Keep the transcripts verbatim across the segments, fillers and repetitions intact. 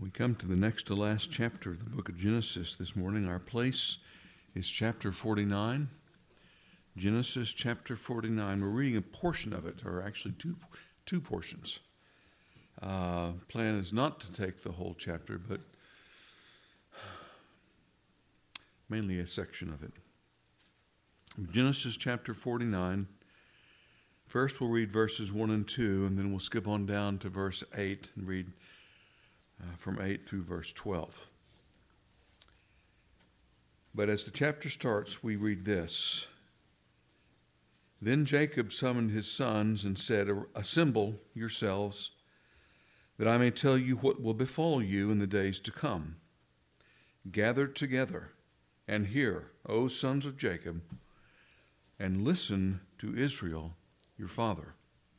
We come to the next to last chapter of the book of Genesis this morning. Our place is chapter forty-nine. Genesis chapter forty-nine. We're reading a portion of it, or actually two two portions. Uh, plan is not to take the whole chapter, but mainly a section of it. Genesis chapter forty-nine. First we'll read verses one and two, and then we'll skip on down to verse eight and read uh, from eight through verse twelve. But as the chapter starts, we read this. Then Jacob summoned his sons and said, "Assemble yourselves, that I may tell you what will befall you in the days to come. Gather together and hear, O sons of Jacob, and listen to Israel, your father."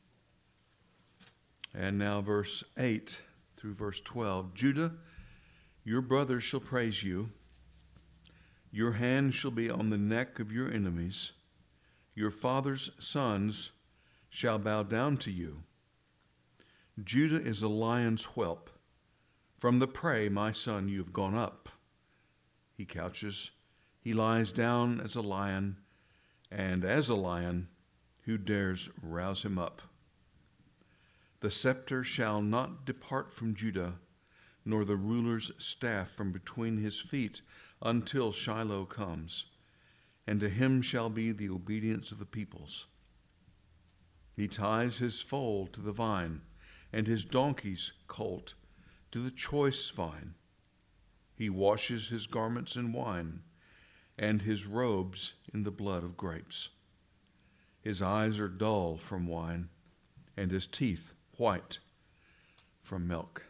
And now verse eight through verse twelve. Judah, your brothers shall praise you. Your hand shall be on the neck of your enemies. Your father's sons shall bow down to you. Judah is a lion's whelp. From the prey, my son, you have gone up. He couches, he lies down as a lion, and as a lion, who dares rouse him up? The scepter shall not depart from Judah, nor the ruler's staff from between his feet, until Shiloh comes, and to him shall be the obedience of the peoples. He ties his foal to the vine, and his donkey's colt to the choice vine. He washes his garments in wine, and his robes in the blood of grapes. His eyes are dull from wine, and his teeth white from milk.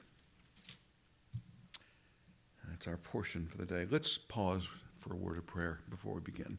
That's our portion for the day. Let's pause for a word of prayer before we begin.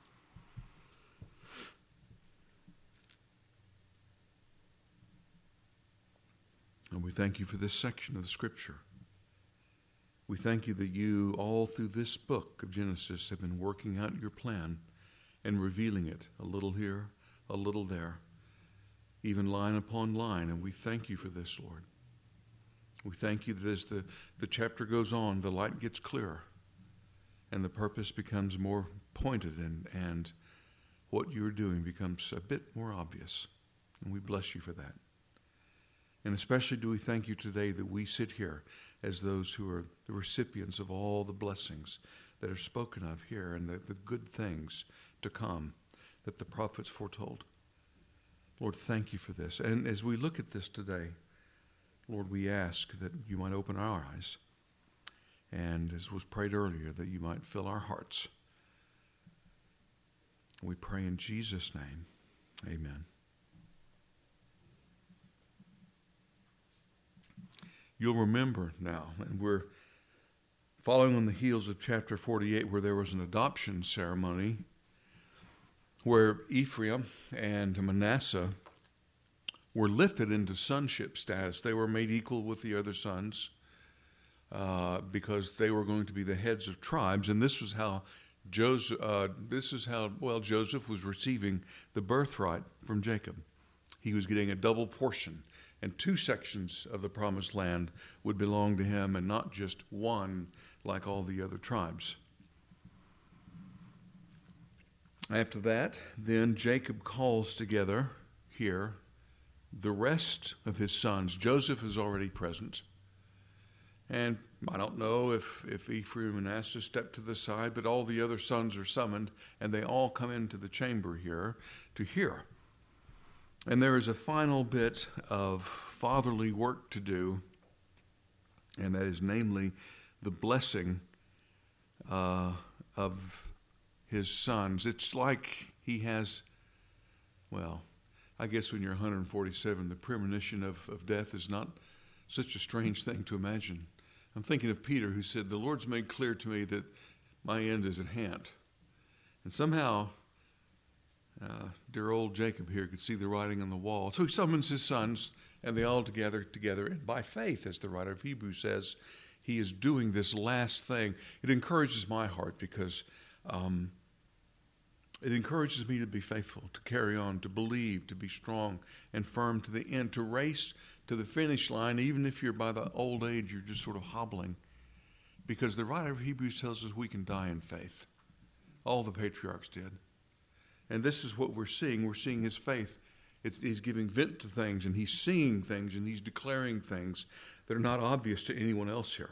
And we thank you for this section of the Scripture. We thank you that you, all through this book of Genesis, have been working out your plan and revealing it a little here, a little there, even line upon line. And we thank you for this, Lord. We thank you that as the, the chapter goes on, the light gets clearer and the purpose becomes more pointed, and, and what you're doing becomes a bit more obvious. And we bless you for that. And especially do we thank you today that we sit here as those who are the recipients of all the blessings that are spoken of here, and the, the good things to come that the prophets foretold. Lord, thank you for this. And as we look at this today, Lord, we ask that you might open our eyes, and as was prayed earlier, that you might fill our hearts. We pray in Jesus' name. Amen. You'll remember now, and we're following on the heels of chapter forty-eight, where there was an adoption ceremony where Ephraim and Manasseh were lifted into sonship status. They were made equal with the other sons uh, because they were going to be the heads of tribes. And this was how Joseph, uh, this is how, well, Joseph was receiving the birthright from Jacob. He was getting a double portion, and two sections of the promised land would belong to him, and not just one like all the other tribes. After that, then Jacob calls together here the rest of his sons. Joseph is already present. And I don't know if, if Ephraim and Manasseh stepped to the side, but all the other sons are summoned, and they all come into the chamber here to hear. And there is a final bit of fatherly work to do, and that is namely the blessing uh, of his sons. It's like he has, well, I guess when you're one hundred forty-seven, the premonition of, of death is not such a strange thing to imagine. I'm thinking of Peter, who said, "The Lord's made clear to me that my end is at hand." And somehow, uh, dear old Jacob here could see the writing on the wall. So he summons his sons, and they all gather together. And by faith, as the writer of Hebrews says, he is doing this last thing. It encourages my heart because um, it encourages me to be faithful, to carry on, to believe, to be strong and firm to the end, to race to the finish line, even if you're by the old age, you're just sort of hobbling. Because the writer of Hebrews tells us we can die in faith. All the patriarchs did. And this is what we're seeing. We're seeing his faith. It's, he's giving vent to things, and he's seeing things, and he's declaring things that are not obvious to anyone else here.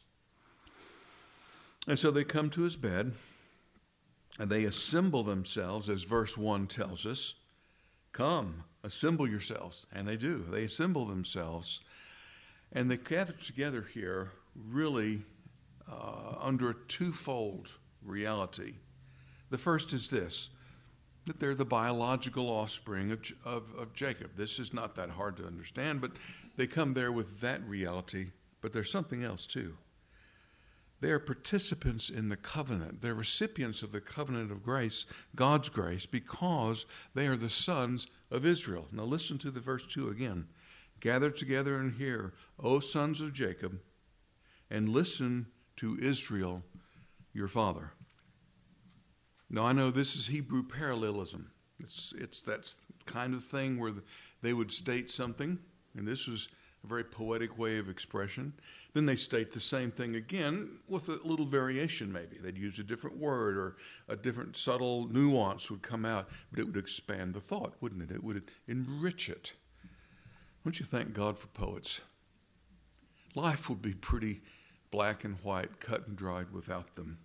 And so they come to his bed, and they assemble themselves, as verse one tells us. Come, assemble yourselves. And they do. They assemble themselves. And they gather together here really uh, under a twofold reality. The first is this, that they're the biological offspring of, of, of Jacob. This is not that hard to understand, but they come there with that reality. But there's something else too. They are participants in the covenant. They're recipients of the covenant of grace, God's grace, because they are the sons of Israel. Now listen to the verse two again. Gather together and hear, O sons of Jacob, and listen to Israel, your father. Now, I know this is Hebrew parallelism. It's, it's that kind of thing where they would state something, and this was a very poetic way of expression. Then they state the same thing again with a little variation maybe. They'd use a different word or a different subtle nuance would come out, but it would expand the thought, wouldn't it? It would enrich it. Don't you thank God for poets? Life would be pretty black and white, cut and dried without them.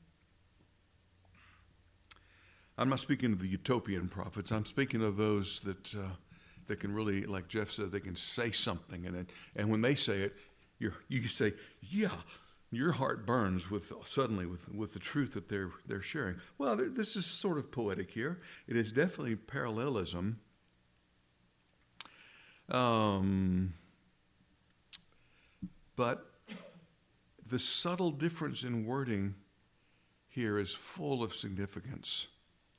I'm not speaking of the utopian prophets. I'm speaking of those that uh, that can really, like Jeff said, they can say something, and it, and when they say it, you you say, yeah, your heart burns with suddenly with with the truth that they're they're sharing. Well, this is sort of poetic here. It is definitely parallelism. Um, but the subtle difference in wording here is full of significance.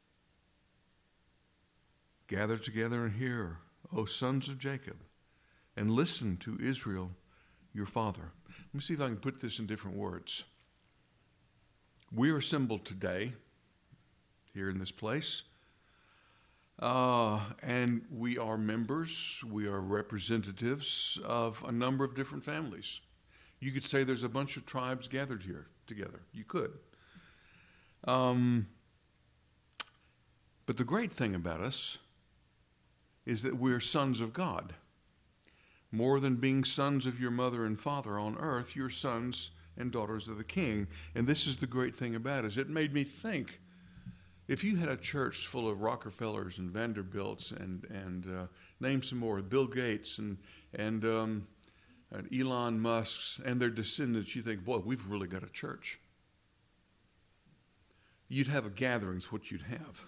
Gather together and hear, O sons of Jacob, and listen to Israel, your father. Let me see if I can put this in different words. We are assembled today here in this place, uh, and we are members, we are representatives of a number of different families. You could say there's a bunch of tribes gathered here together. You could. Um, but the great thing about us is that we're sons of God. More than being sons of your mother and father on earth, you're sons and daughters of the King. And this is the great thing about it, is it made me think, if you had a church full of Rockefellers and Vanderbilts and, and uh, name some more, Bill Gates and, and, um, and Elon Musk's and their descendants, you think, boy, we've really got a church. You'd have a gathering is what you'd have.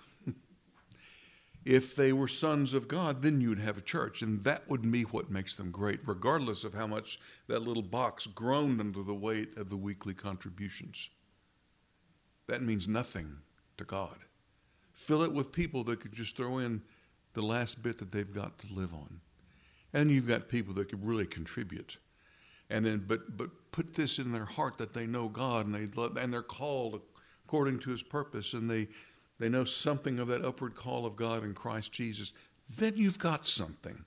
If they were sons of God, then you'd have a church, and that would be what makes them great, regardless of how much that little box groaned under the weight of the weekly contributions. That means nothing to God. Fill it with people that could just throw in the last bit that they've got to live on. And you've got people that could really contribute. And then, but but put this in their heart that they know God, and they love, and they're called according to his purpose, and they They know something of that upward call of God in Christ Jesus. Then you've got something.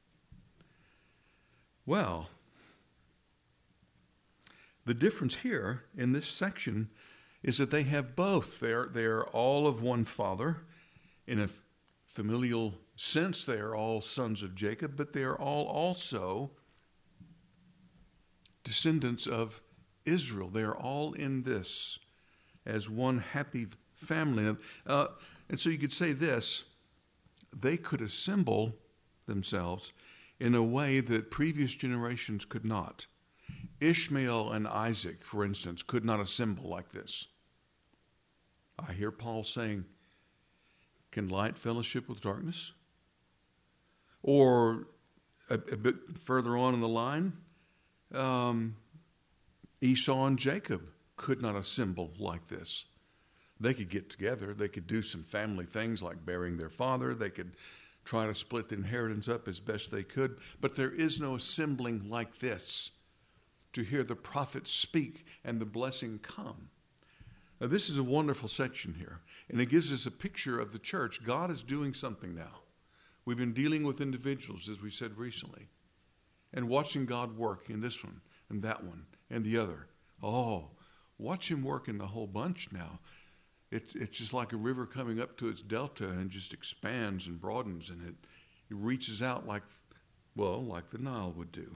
Well, the difference here in this section is that they have both. They're, they're all of one father. In a familial sense, they are all sons of Jacob, but they are all also descendants of Israel. They are all in this as one happy family. Uh, and so you could say this, they could assemble themselves in a way that previous generations could not. Ishmael and Isaac, for instance, could not assemble like this. I hear Paul saying, can light fellowship with darkness? Or a, a bit further on in the line, um, Esau and Jacob could not assemble like this. They could get together. They could do some family things like burying their father. They could try to split the inheritance up as best they could. But there is no assembling like this to hear the prophet speak and the blessing come. Now, this is a wonderful section here, and it gives us a picture of the church. God is doing something now. We've been dealing with individuals, as we said recently. and watching God work in this one and that one and the other. Oh, watch him work in the whole bunch now. It's, it's just like a river coming up to its delta and just expands and broadens, and it, it reaches out like, well, like the Nile would do.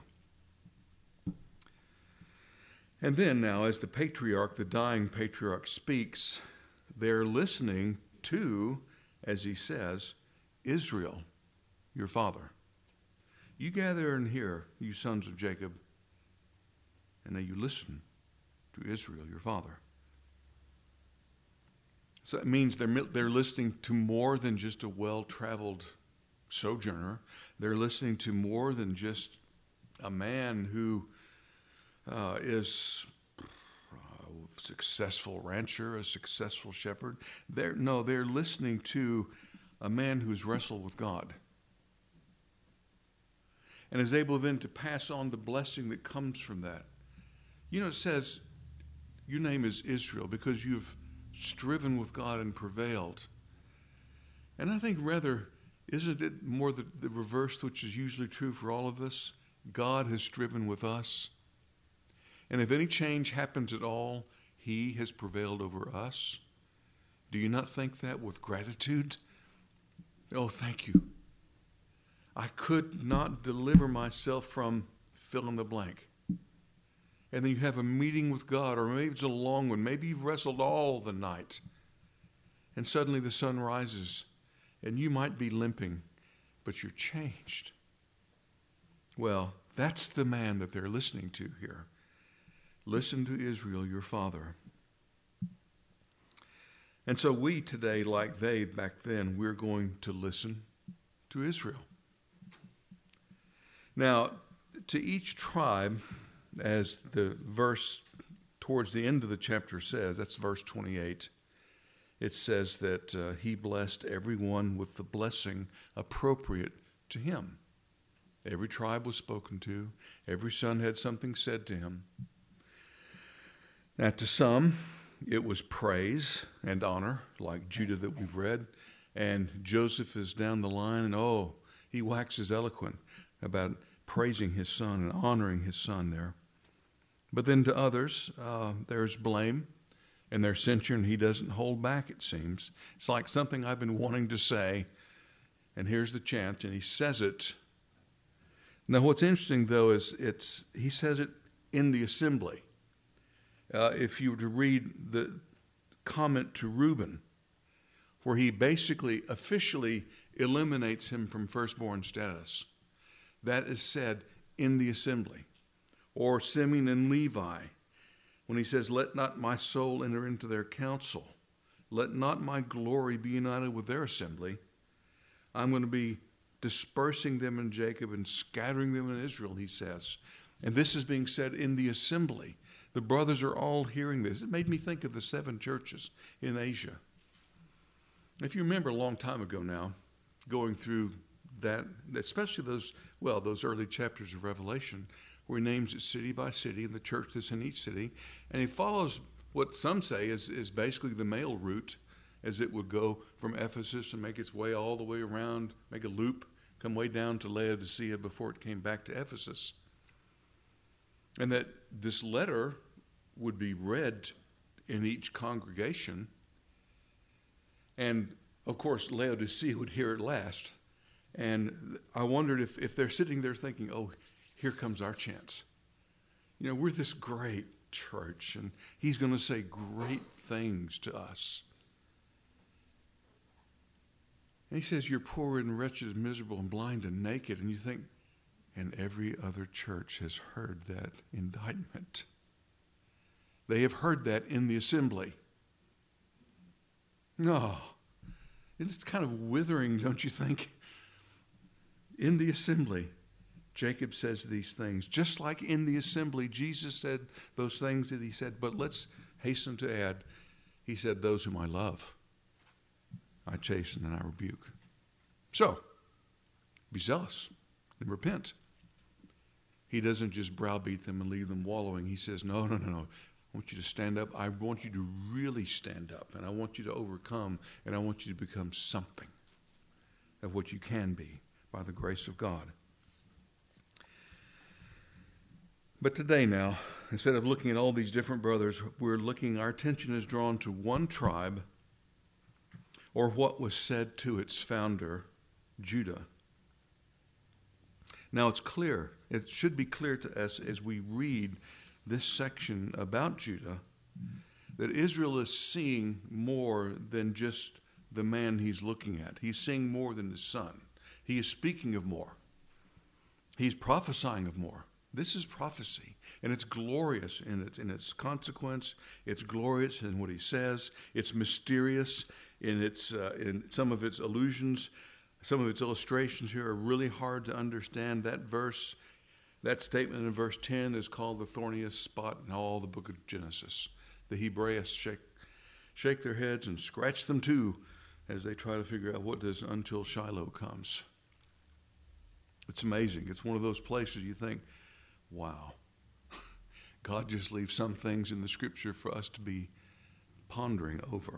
And then now, as the patriarch, the dying patriarch speaks, they're listening to, as he says, Israel, your father. You gather and hear, you sons of Jacob, and now you listen to Israel, your father. So it means they're, they're listening to more than just a well-traveled sojourner. They're listening to more than just a man who uh, is a successful rancher, a successful shepherd. They're, no, they're listening to a man who's wrestled with God and is able then to pass on the blessing that comes from that. You know, it says, your name is Israel because you've striven with God and prevailed. And I think rather, isn't it more the, the reverse, which is usually true for all of us? God has striven with us. And if any change happens at all, he has prevailed over us. Do you not think that with gratitude? Oh, thank you. I could not deliver myself from fill in the blank. And then you have a meeting with God, or maybe it's a long one. Maybe you've wrestled all the night. And suddenly the sun rises, and you might be limping, but you're changed. Well, that's the man that they're listening to here. Listen to Israel, your father. And so we today, like they back then, we're going to listen to Israel. Now, to each tribe, as the verse towards the end of the chapter says, that's verse twenty-eight, it says that uh, he blessed everyone with the blessing appropriate to him. Every tribe was spoken to. Every son had something said to him. Now, to some, it was praise and honor, like Judah that we've read. And Joseph is down the line, and oh, he waxes eloquent about praising his son and honoring his son there. But then to others, uh, there's blame and there's censure, and he doesn't hold back, it seems. It's like something I've been wanting to say, and here's the chance, and he says it. Now, what's interesting, though, is it's he says it in the assembly. Uh, if you were to read the comment to Reuben, where he basically officially eliminates him from firstborn status, that is said in the assembly. Or Simeon and Levi, when he says, let not my soul enter into their council. Let not my glory be united with their assembly. I'm going to be dispersing them in Jacob and scattering them in Israel, he says. And this is being said in the assembly. The brothers are all hearing this. It made me think of the seven churches in Asia. If you remember a long time ago now, going through that, especially those, well, those early chapters of Revelation, where he names it city by city and the church that's in each city. And he follows what some say is, is basically the mail route, as it would go from Ephesus and make its way all the way around, make a loop, come way down to Laodicea before it came back to Ephesus. And that this letter would be read in each congregation. And, of course, Laodicea would hear it last. And I wondered if, if they're sitting there thinking, oh, here comes our chance. You know, we're this great church, and he's going to say great things to us. And he says, you're poor and wretched, miserable and blind and naked. And you think, and every other church has heard that indictment. They have heard that in the assembly. No, it's kind of withering, don't you think? In the assembly, Jacob says these things. Just like in the assembly, Jesus said those things that he said. But let's hasten to add, he said, those whom I love, I chasten and I rebuke. So, be zealous and repent. He doesn't just browbeat them and leave them wallowing. He says, no, no, no, no. I want you to stand up. I want you to really stand up. And I want you to overcome. And I want you to become something of what you can be by the grace of God. But today now, instead of looking at all these different brothers, we're looking, our attention is drawn to one tribe, or what was said to its founder, Judah. Now it's clear, it should be clear to us as we read this section about Judah, that Israel is seeing more than just the man he's looking at. He's seeing more than his son. He is speaking of more. He's prophesying of more. This is prophecy, and it's glorious in its, in its consequence. It's glorious in what he says. It's mysterious in its uh, in some of its allusions. Some of its illustrations here are really hard to understand. That verse, that statement in verse ten is called the thorniest spot in all the book of Genesis. The Hebraists shake, shake their heads and scratch them too as they try to figure out what does until Shiloh comes. It's amazing. It's one of those places you think, wow, God just leaves some things in the scripture for us to be pondering over.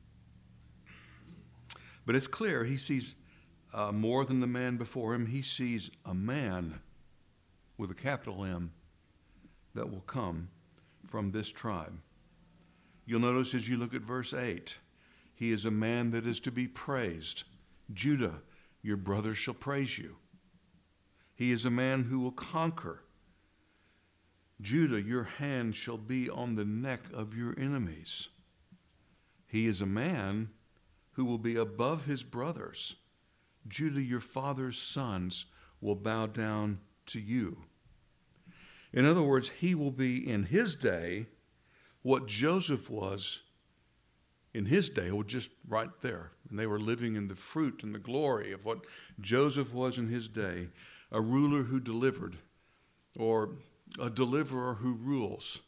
But it's clear he sees uh, more than the man before him. He sees a man with a capital M that will come from this tribe. You'll notice as you look at verse eight, he is a man that is to be praised. Judah, your brother shall praise you. He is a man who will conquer. Judah, your hand shall be on the neck of your enemies. He is a man who will be above his brothers. Judah, your father's sons will bow down to you. In other words, he will be in his day what Joseph was in his day, or just right there. And they were living in the fruit and the glory of what Joseph was in his day, a ruler who delivered, or a deliverer who rules.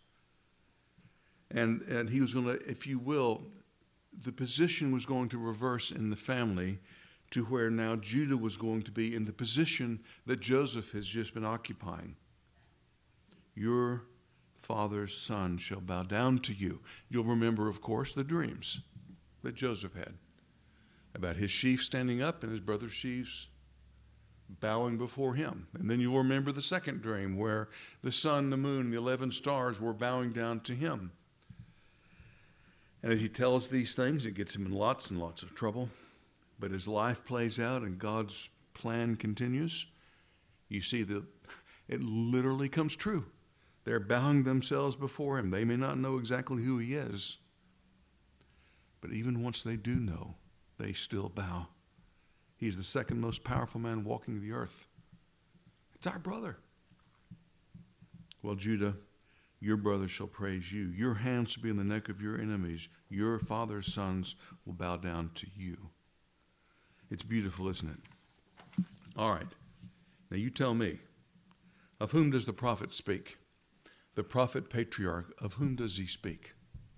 And, and he was going to, if you will, the position was going to reverse in the family to where now Judah was going to be in the position that Joseph has just been occupying. Your father's son shall bow down to you. You'll remember, of course, the dreams that Joseph had about his sheaf standing up and his brother's sheaves bowing before him. And then you'll remember the second dream where the sun, the moon, the eleven stars were bowing down to him. And as he tells these things, it gets him in lots and lots of trouble. But as life plays out and God's plan continues, you see that it literally comes true. They're bowing themselves before him. They may not know exactly who he is, but even once they do know, they still bow. He's the second most powerful man walking the earth. It's our brother. Well, Judah, your brother shall praise you. Your hand shall be in the neck of your enemies. Your father's sons will bow down to you. It's beautiful, isn't it? All right. Now you tell me, of whom does the prophet speak? The prophet patriarch, of whom does he speak?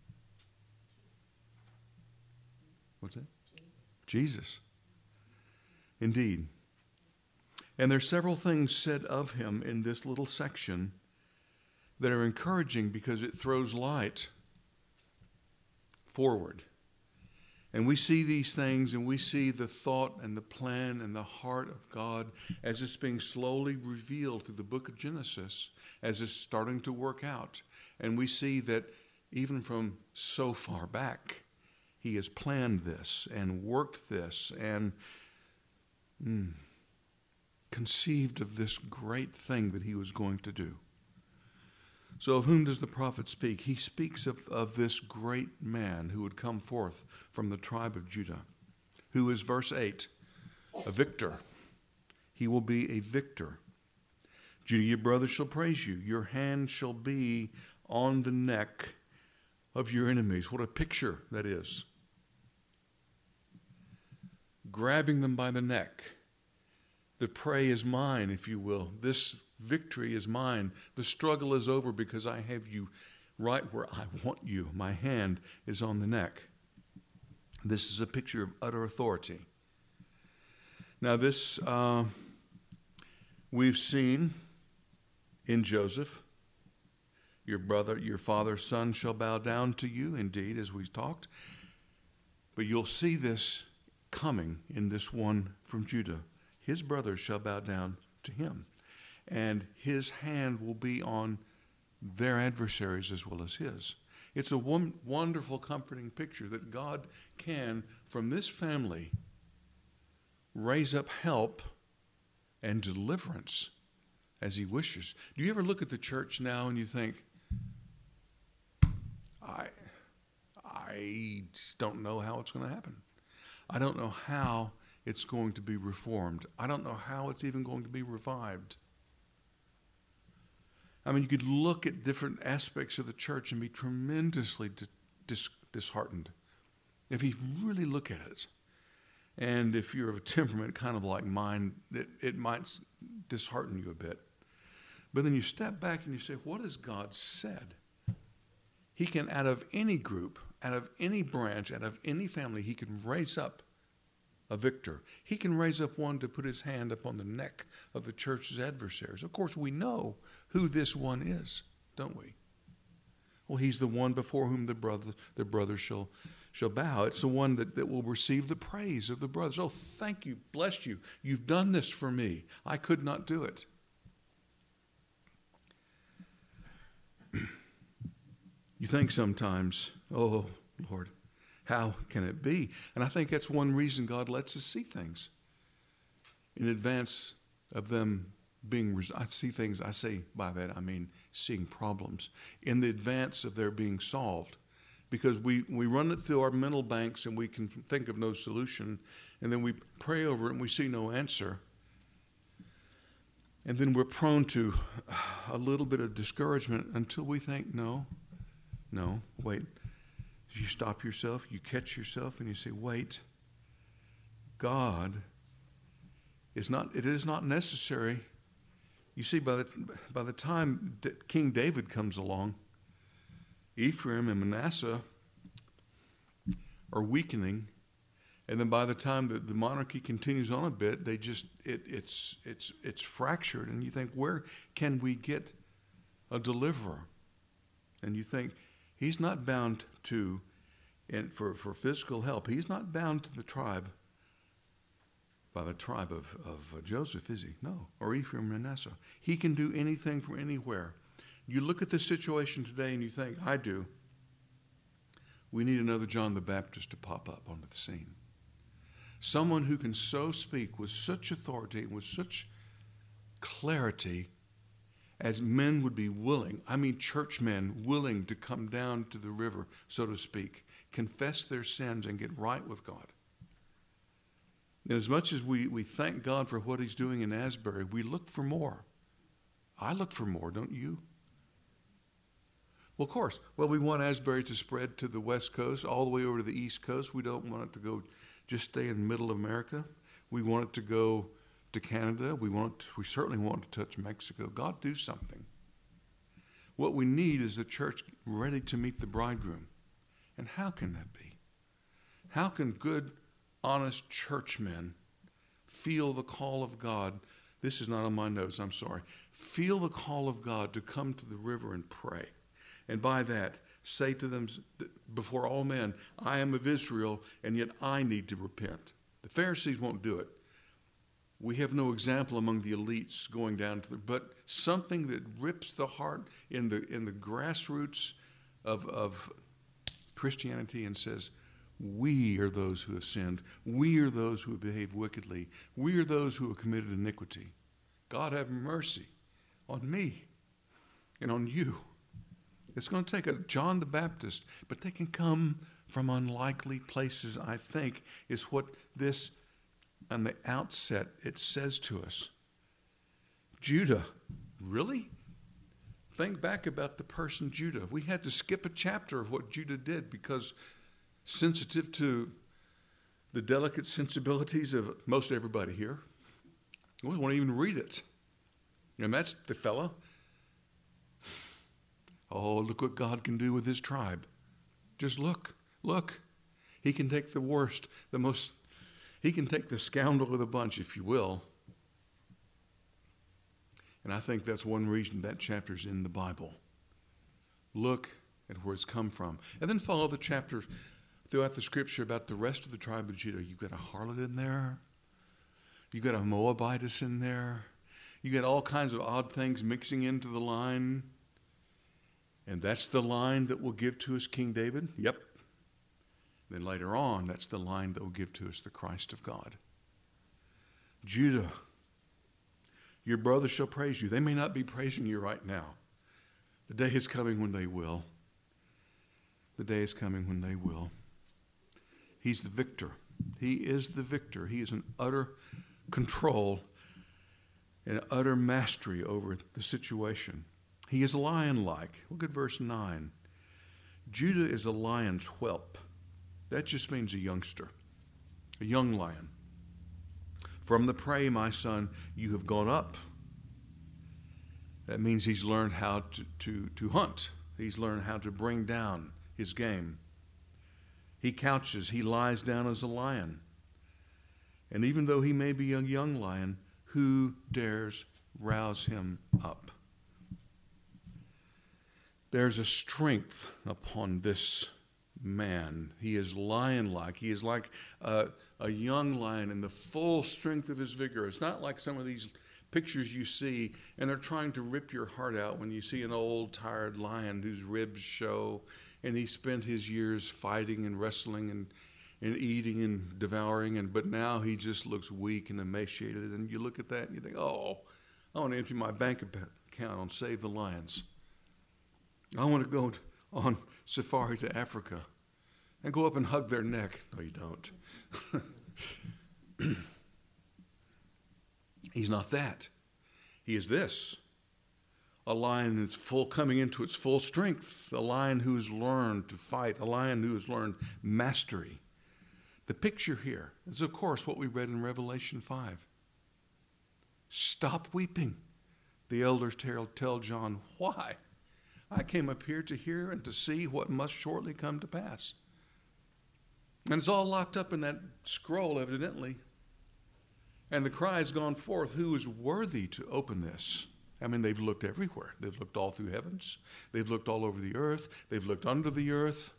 What's that? Jesus. Jesus. Indeed. And there's several things said of him in this little section that are encouraging because it throws light forward. And we see these things and we see the thought and the plan and the heart of God as it's being slowly revealed through the book of Genesis, as it's starting to work out. And we see that even from so far back, he has planned this and worked this and mm, conceived of this great thing that he was going to do. So of whom does the prophet speak? He speaks of, of this great man who would come forth from the tribe of Judah, who is, verse eight, a victor. He will be a victor. Judah, your brother shall praise you. Your hand shall be on the neck of your enemies. What a picture that is. Grabbing them by the neck. The prey is mine, if you will. This victory is mine. The struggle is over because I have you right where I want you. My hand is on the neck. This is a picture of utter authority. Now this uh, we've seen in Joseph. Your brother, your father's son shall bow down to you, indeed, as we talked. But you'll see this coming in this one from Judah. His brothers shall bow down to him. and his hand will be on their adversaries as well as his. It's a one, wonderful, comforting picture that God can, from this family, raise up help and deliverance as he wishes. Do you ever look at the church now and you think, I, I just don't know how it's going to happen. I don't know how it's going to be reformed. I don't know how it's even going to be revived. I mean, you could look at different aspects of the church and be tremendously dis- disheartened if you really look at it. And if you're of a temperament kind of like mine, it, it might dishearten you a bit. But then you step back and you say, what has God said? He can, out of any group, out of any branch, out of any family, he can raise up a victor. He can raise up one to put his hand upon the neck of the church's adversaries. Of course, we know who this one is, don't we? Well, he's the one before whom the brother, the brothers shall, shall bow. It's the one that, that will receive the praise of the brothers. Oh, thank you, bless you. You've done this for me. I could not do it. You think sometimes, oh, Lord, how can it be? And I think that's one reason God lets us see things in advance of them being, res- I see things, I say by that I mean seeing problems in the advance of their being solved. Because we, we run it through our mental banks and we can think of no solution, and then we pray over it and we see no answer. And then we're prone to a little bit of discouragement until we think, no, no, wait. You stop yourself, you catch yourself, and you say, wait, God is not, it is not necessary. You see, by the, by the time that King David comes along, Ephraim and Manasseh are weakening, and then by the time that the monarchy continues on a bit, they just, it, it's, it's, it's fractured, and you think, where can we get a deliverer? And you think, he's not bound to, and for, for physical help, he's not bound to the tribe, by the tribe of, of Joseph, is he? No, or Ephraim and Manasseh. He can do anything from anywhere. You look at the situation today and you think, I do. We need another John the Baptist to pop up onto the scene. Someone who can so speak with such authority and with such clarity as men would be willing, I mean churchmen willing to come down to the river, so to speak, confess their sins and get right with God. And as much as we, we thank God for what he's doing in Asbury, we look for more. I look for more, don't you? Well, of course. Well, we want Asbury to spread to the West Coast, all the way over to the East Coast. We don't want it to go just stay in the middle of America. We want it to go to Canada. We want, we certainly want to touch Mexico. God, do something. What we need is a church ready to meet the bridegroom. And how can that be? How can good, honest churchmen feel the call of God? This is not on my notes, I'm sorry. Feel the call of God to come to the river and pray. And by that, say to them before all men, I am of Israel, and yet I need to repent. The Pharisees won't do it. We have no example among the elites going down to the, but something that rips the heart in the in the grassroots of, of Christianity and says, we are those who have sinned. We are those who have behaved wickedly. We are those who have committed iniquity. God have mercy on me and on you. It's going to take a John the Baptist, but they can come from unlikely places, I think, is what this, on the outset, it says to us. Judah, really? Think back about the person Judah. We had to skip a chapter of what Judah did because sensitive to the delicate sensibilities of most everybody here, we don't want to even read it. And that's the fellow. Oh, look what God can do with his tribe. Just look, look. He can take the worst, the most, he can take the scoundrel of the bunch, if you will. And I think that's one reason that chapter's in the Bible. Look at where it's come from. And then follow the chapter throughout the scripture about the rest of the tribe of Judah. You've got a harlot in there. You've got a Moabitess in there. You get all kinds of odd things mixing into the line. And that's the line that will give to us King David? Yep. Then later on, that's the line that will give to us the Christ of God. Judah, your brothers shall praise you. They may not be praising you right now. The day is coming when they will. The day is coming when they will. He's the victor. He is the victor. He is in utter control and utter mastery over the situation. He is lion-like. Look at verse nine. Judah is a lion's whelp. That just means a youngster, a young lion. From the prey, my son, you have gone up. That means he's learned how to, to, to hunt. He's learned how to bring down his game. He couches, he lies down as a lion. And even though he may be a young lion, who dares rouse him up? There's a strength upon this man. He is lion-like. He is like a, a young lion in the full strength of his vigor. It's not like some of these pictures you see, and they're trying to rip your heart out when you see an old, tired lion whose ribs show, and he spent his years fighting and wrestling and, and eating and devouring, and but now he just looks weak and emaciated, and you look at that and you think, oh, I want to empty my bank account on Save the Lions. I want to go on safari to Africa and go up and hug their neck. No, you don't. He's not that. He is this. A lion that's full, coming into its full strength. A lion who has learned to fight. A lion who has learned mastery. The picture here is, of course, what we read in Revelation five. Stop weeping. The elders tell, tell John, why? I came up here to hear and to see what must shortly come to pass. And it's all locked up in that scroll, evidently. And the cry has gone forth, who is worthy to open this? I mean, they've looked everywhere. They've looked all through heavens. They've looked all over the earth. They've looked under the earth.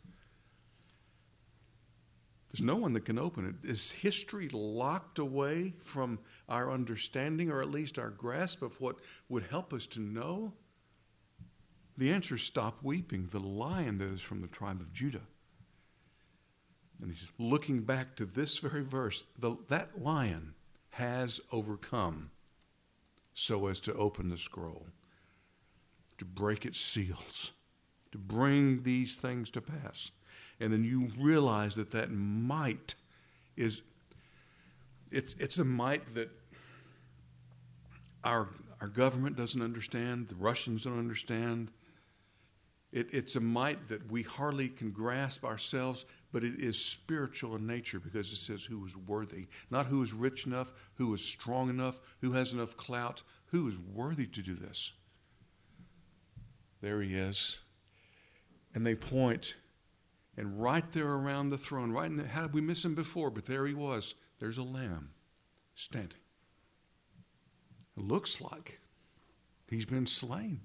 There's no one that can open it. Is history locked away from our understanding, or at least our grasp of what would help us to know? The answer is stop weeping. The lion that is from the tribe of Judah. And he's looking back to this very verse. The, that lion has overcome so as to open the scroll, to break its seals, to bring these things to pass. And then you realize that that might is, it's, it's a might that our, our government doesn't understand, the Russians don't understand. It, it's a might that we hardly can grasp ourselves, but it is spiritual in nature because it says who is worthy. Not who is rich enough, who is strong enough, who has enough clout, who is worthy to do this. There he is. And they point, and right there around the throne, right in the, how did we miss him before? But there he was. There's a lamb standing. It looks like he's been slain.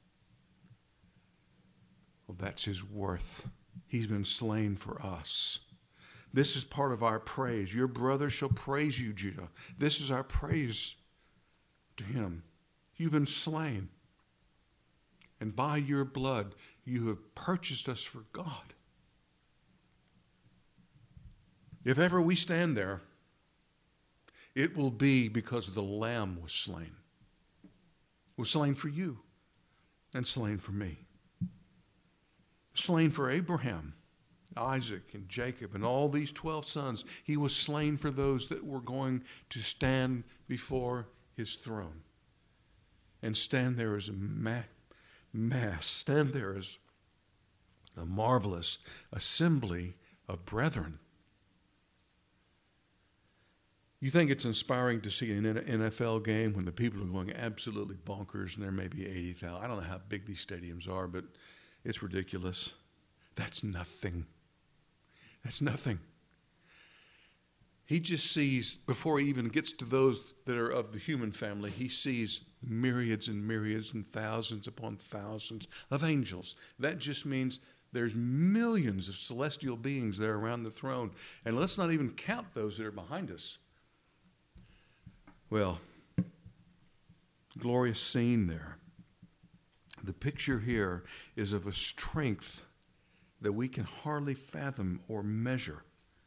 Well, that's his worth. He's been slain for us. This is part of our praise. Your brother shall praise you, Judah. This is our praise to him. You've been slain. And by your blood, you have purchased us for God. If ever we stand there, it will be because the Lamb was slain. Was slain for you and slain for me. Slain for Abraham, Isaac, and Jacob, and all these twelve sons. He was slain for those that were going to stand before his throne and stand there as a ma- mass, stand there as a marvelous assembly of brethren. You think it's inspiring to see an N F L game when the people are going absolutely bonkers and there may be eighty thousand. I don't know how big these stadiums are, but it's ridiculous. That's nothing. That's nothing. He just sees, before he even gets to those that are of the human family, he sees myriads and myriads and thousands upon thousands of angels. That just means there's millions of celestial beings there around the throne. And let's not even count those that are behind us. Well, glorious scene there. The picture here is of a strength that we can hardly fathom or measure.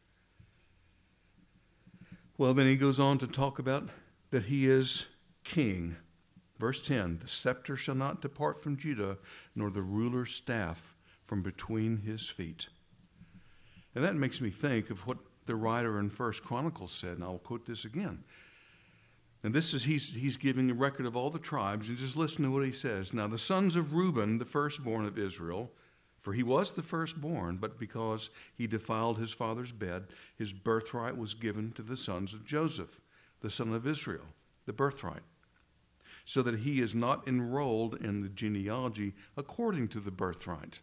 Well, then he goes on to talk about that he is king. Verse ten, the scepter shall not depart from Judah, nor the ruler's staff from between his feet. And that makes me think of what the writer in First Chronicles said, and I'll quote this again. And this is, he's, he's giving a record of all the tribes, and just listen to what he says. Now the sons of Reuben, the firstborn of Israel, for he was the firstborn, but because he defiled his father's bed, his birthright was given to the sons of Joseph, the son of Israel, the birthright, so that he is not enrolled in the genealogy according to the birthright.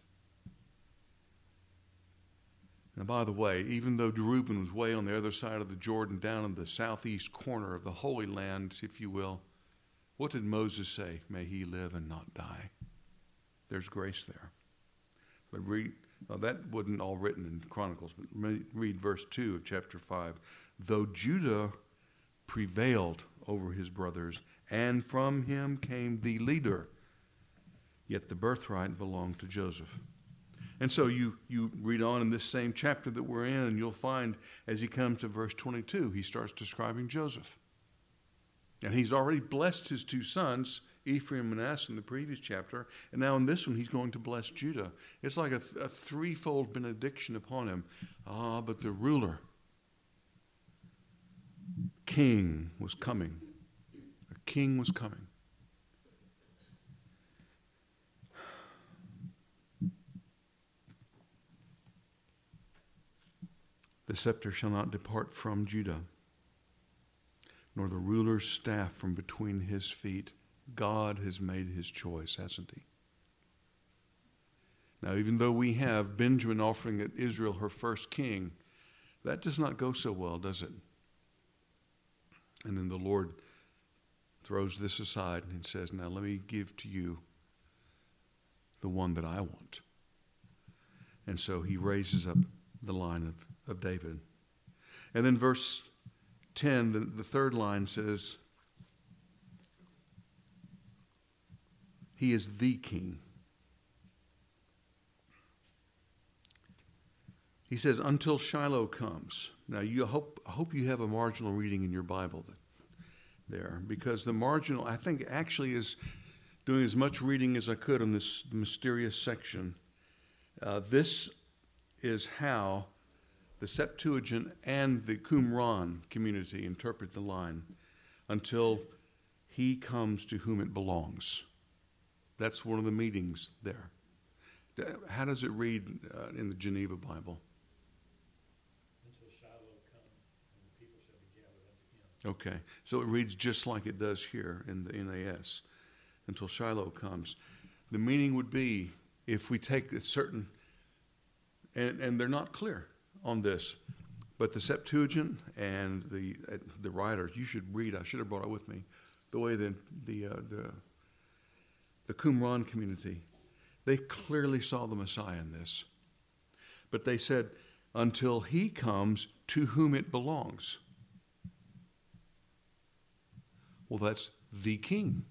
Now, by the way, even though Reuben was way on the other side of the Jordan, down in the southeast corner of the Holy Land, if you will, what did Moses say? May he live and not die. There's grace there. But read, well, that wasn't all written in Chronicles, but read verse two of chapter five. Though Judah prevailed over his brothers, and from him came the leader, yet the birthright belonged to Joseph. And so you, you read on in this same chapter that we're in, and you'll find as he comes to verse twenty-two, he starts describing Joseph. And he's already blessed his two sons, Ephraim and Manasseh, in the previous chapter. And now in this one, he's going to bless Judah. It's like a, a threefold benediction upon him. Ah, but the ruler, king, was coming. A king was coming. The scepter shall not depart from Judah, nor the ruler's staff from between his feet. God has made his choice, hasn't he? Now, even though we have Benjamin offering at Israel her first king, that does not go so well, does it? And then the Lord throws this aside and says, now let me give to you the one that I want. And so he raises up the line of of David. And then verse ten, the, the third line says, he is the king. He says, until Shiloh comes. Now, you hope, I hope you have a marginal reading in your Bible that, there, because the marginal, I think, actually is doing as much reading as I could on this mysterious section. Uh, this is how the Septuagint and the Qumran community interpret the line, until he comes to whom it belongs. That's one of the meanings there. How does it read uh, in the Geneva Bible? Until Shiloh come, and the people shall be gathered unto him. Okay, so it reads just like it does here in the N A S. Until Shiloh comes. The meaning would be, if we take a certain, and, and they're not clear on this, but the Septuagint and the uh, the writers, you should read. I should have brought it with me. The way that the uh, the the Qumran community, they clearly saw the Messiah in this, but they said, until he comes to whom it belongs. Well, that's the king.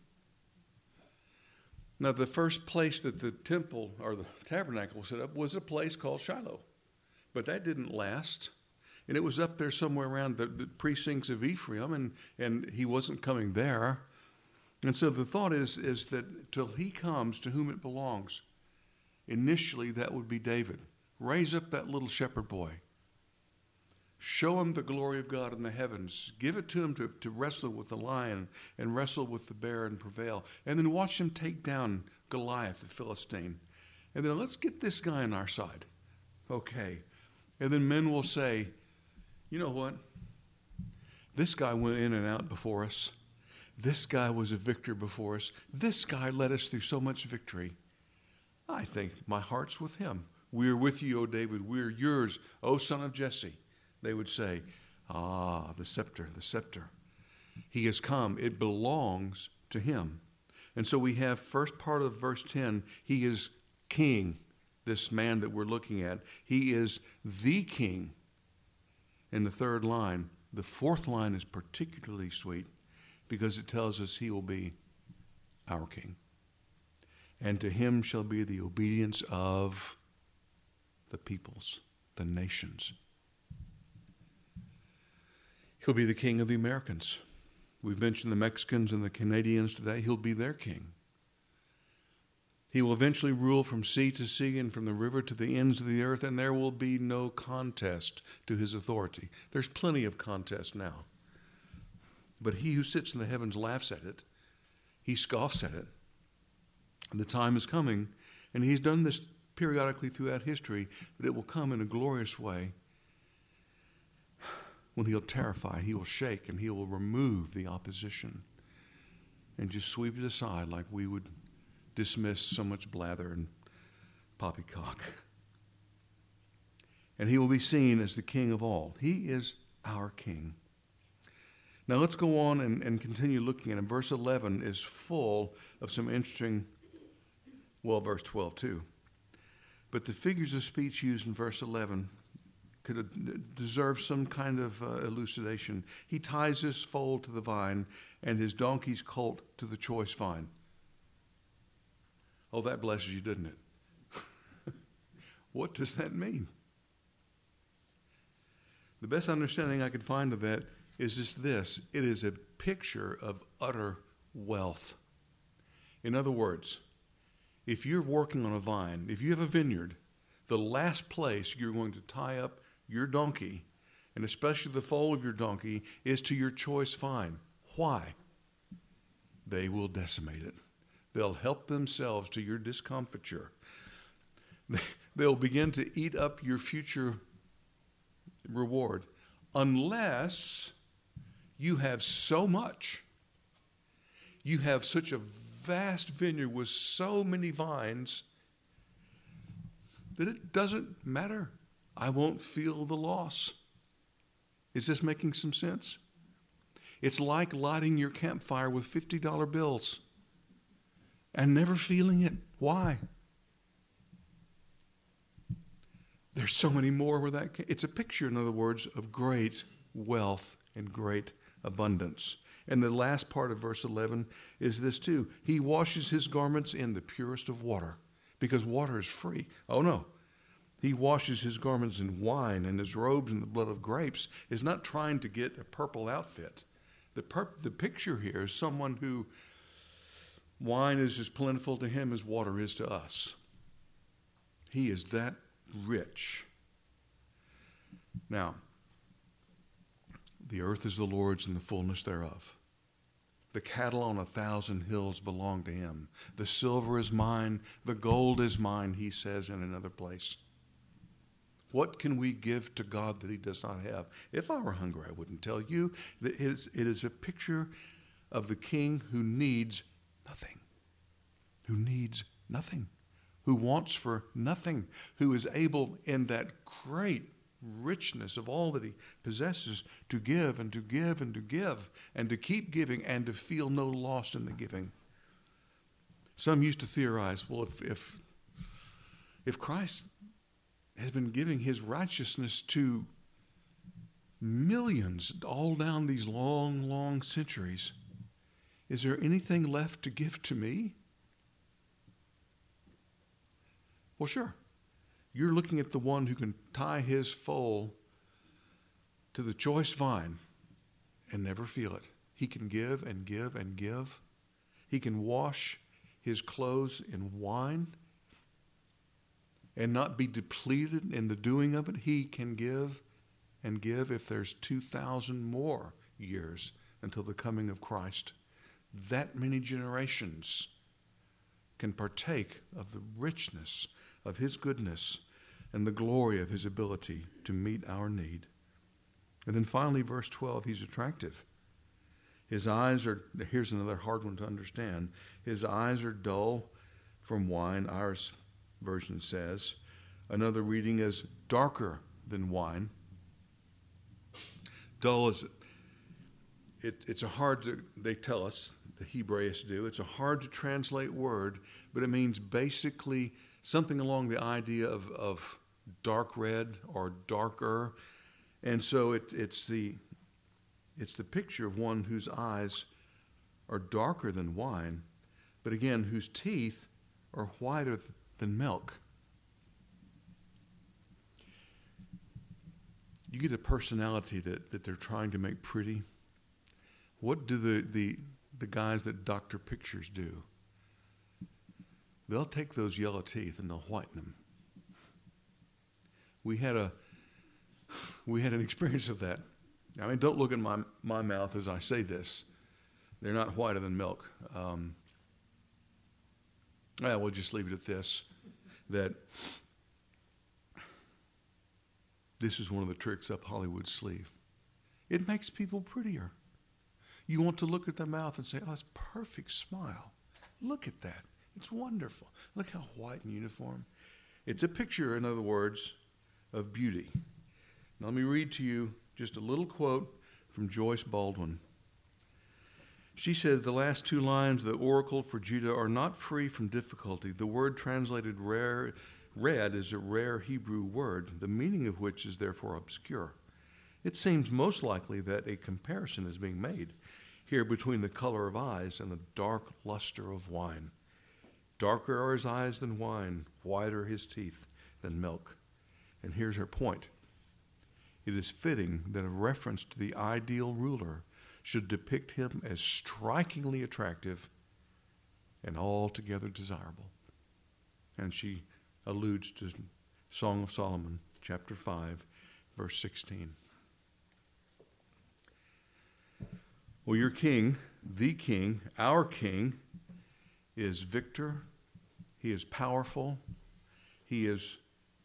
Now, the first place that the temple or the tabernacle was set up was a place called Shiloh. But that didn't last. And it was up there somewhere around the, the precincts of Ephraim, and, and he wasn't coming there. And so the thought is, is that till he comes to whom it belongs, initially that would be David. Raise up that little shepherd boy. Show him the glory of God in the heavens. Give it to him to, to wrestle with the lion and wrestle with the bear and prevail. And then watch him take down Goliath, the Philistine. And then let's get this guy on our side. Okay. And then men will say, you know what? This guy went in and out before us. This guy was a victor before us. This guy led us through so much victory. I think my heart's with him. We're with you, O David. We're yours, O son of Jesse. They would say, ah, the scepter, the scepter. He has come. It belongs to him. And so we have first part of verse ten, he is king. This man that we're looking at, he is the king. In the third line, the fourth line is particularly sweet because it tells us he will be our king. And to him shall be the obedience of the peoples, the nations. He'll be the king of the Americans. We've mentioned the Mexicans and the Canadians today. He'll be their king. He will eventually rule from sea to sea and from the river to the ends of the earth, and there will be no contest to his authority. There's plenty of contest now. But he who sits in the heavens laughs at it. He scoffs at it. And the time is coming, and he's done this periodically throughout history, but it will come in a glorious way when he'll terrify, he will shake, and he will remove the opposition and just sweep it aside like we would dismiss so much blather and poppycock. And he will be seen as the king of all. He is our king. Now let's go on and, and continue looking at him. Verse eleven is full of some interesting, well, verse twelve too. But the figures of speech used in verse eleven could deserve some kind of uh, elucidation. He ties his foal to the vine and his donkey's colt to the choice vine. Oh, that blesses you, doesn't it? What does that mean? The best understanding I could find of that is just this. It is a picture of utter wealth. In other words, if you're working on a vine, if you have a vineyard, the last place you're going to tie up your donkey, and especially the foal of your donkey, is to your choice vine. Why? They will decimate it. They'll help themselves to your discomfiture. They'll begin to eat up your future reward unless you have so much. You have such a vast vineyard with so many vines that it doesn't matter. I won't feel the loss. Is this making some sense? It's like lighting your campfire with fifty dollar bills and never feeling it. Why? There's so many more where that came. It's a picture, in other words, of great wealth and great abundance. And the last part of verse eleven is this too. He washes his garments in the purest of water, because water is free. Oh no. He washes his garments in wine and his robes in the blood of grapes. Is not trying to get a purple outfit. The, pur- the picture here is someone who wine is as plentiful to him as water is to us. He is that rich. Now, the earth is the Lord's and the fullness thereof. The cattle on a thousand hills belong to him. The silver is mine, the gold is mine, he says in another place. What can we give to God that he does not have? If I were hungry, I wouldn't tell you. It is, it is a picture of the king who needs nothing, who needs nothing, who wants for nothing, who is able in that great richness of all that he possesses to give and to give and to give and to keep giving and to feel no loss in the giving. Some used to theorize, well, if if, if Christ has been giving his righteousness to millions all down these long, long centuries, is there anything left to give to me? Well, sure. You're looking at the one who can tie his foal to the choice vine and never feel it. He can give and give and give. He can wash his clothes in wine and not be depleted in the doing of it. He can give and give if there's two thousand more years until the coming of Christ. That many generations can partake of the richness of his goodness and the glory of his ability to meet our need. And then finally, verse twelve, he's attractive. His eyes are, here's another hard one to understand. His eyes are dull from wine, our version says. Another reading is darker than wine. Dull is, it, it's a hard to, they tell us, the Hebraists do, it's a hard to translate word, but it means basically something along the idea of, of dark red or darker. And so it, it's the it's the picture of one whose eyes are darker than wine, but again, whose teeth are whiter than milk. You get a personality that, that they're trying to make pretty. What do the, the, the guys that doctor pictures do? They'll take those yellow teeth and they'll whiten them. We had a we had an experience of that. I mean, don't look at my, my mouth as I say this. They're not whiter than milk. Um, well, we'll just leave it at this, that this is one of the tricks up Hollywood's sleeve. It makes people prettier. You want to look at the mouth and say, oh, that's a perfect smile. Look at that. It's wonderful. Look how white and uniform. It's a picture, in other words, of beauty. Now, let me read to you just a little quote from Joyce Baldwin. She says, the last two lines of the oracle for Judah are not free from difficulty. The word translated rare, red is a rare Hebrew word, the meaning of which is therefore obscure. It seems most likely that a comparison is being made here between the color of eyes and the dark luster of wine. Darker are his eyes than wine, whiter his teeth than milk. And here's her point. It is fitting that a reference to the ideal ruler should depict him as strikingly attractive and altogether desirable. And she alludes to Song of Solomon, chapter five, verse sixteen. Well, your king, the king, our king, is victor. He is powerful. He is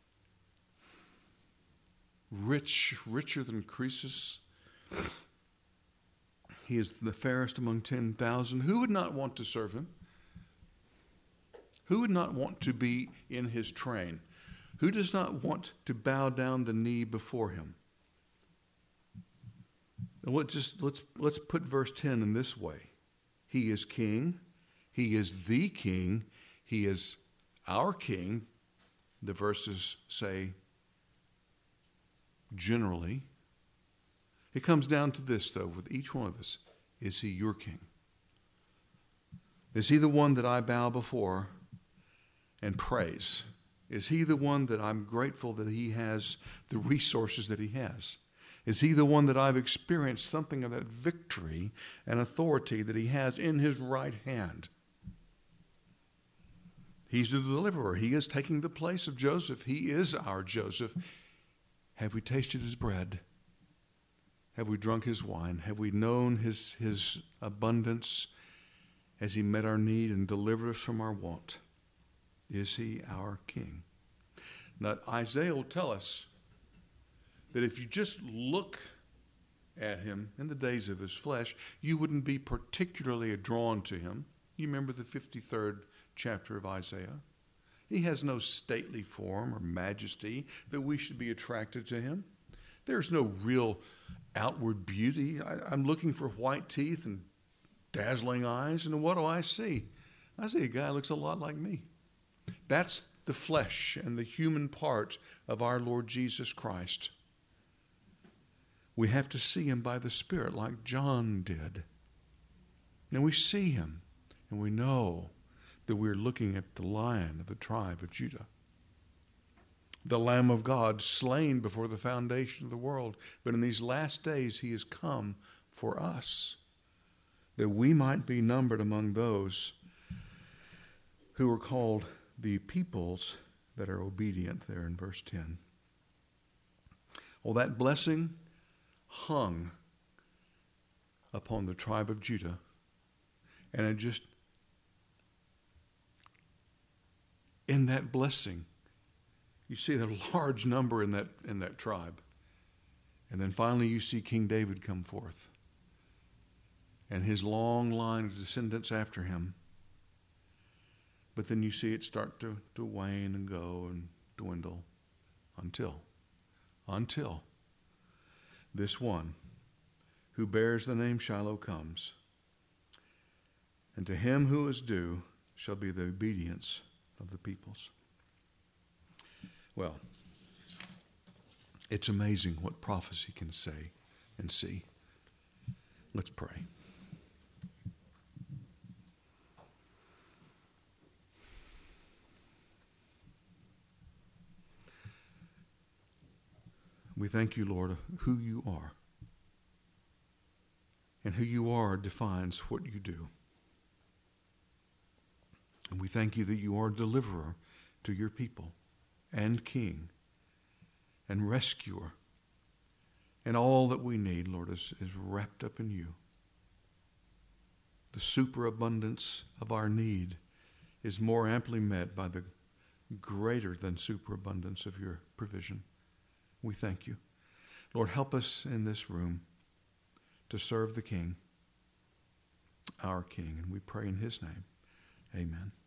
rich, richer than Croesus. He is the fairest among ten thousand. Who would not want to serve him? Who would not want to be in his train? Who does not want to bow down the knee before him? And what just let's let's put verse ten in this way. He is king. He is the king. He is our king. The verses say generally. It comes down to this, though, with each one of us. Is he your king? Is he the one that I bow before and praise? Is he the one that I'm grateful that he has the resources that he has? Is he the one that I've experienced something of that victory and authority that he has in his right hand? He's the deliverer. He is taking the place of Joseph. He is our Joseph. Have we tasted his bread? Have we drunk his wine? Have we known his, his abundance as he met our need and delivered us from our want? Is he our king? Now, Isaiah will tell us that if you just look at him in the days of his flesh, you wouldn't be particularly drawn to him. You remember the fifty-third chapter of Isaiah? He has no stately form or majesty that we should be attracted to him. There's no real outward beauty. I, I'm looking for white teeth and dazzling eyes, and what do I see? I see a guy who looks a lot like me. That's the flesh and the human part of our Lord Jesus Christ. We have to see him by the Spirit like John did. And we see him, and we know that we're looking at the Lion of the tribe of Judah. The Lamb of God, slain before the foundation of the world. But in these last days, he has come for us, that we might be numbered among those who are called the peoples that are obedient, there in verse ten. Well, that blessing hung upon the tribe of Judah, and it just, in that blessing, you see a large number in that in that tribe. And then finally you see King David come forth. And his long line of descendants after him. But then you see it start to, to wane and go and dwindle until, until this one who bears the name Shiloh comes. And to him who is due shall be the obedience of the peoples. Well, it's amazing what prophecy can say and see. Let's pray. We thank you, Lord, who you are. And who you are defines what you do. And we thank you that you are deliverer to your people and king and rescuer. And all that we need, Lord, is, is wrapped up in you. The superabundance of our need is more amply met by the greater than superabundance of your provision. We thank you. Lord, help us in this room to serve the King, our King. And we pray in his name. Amen.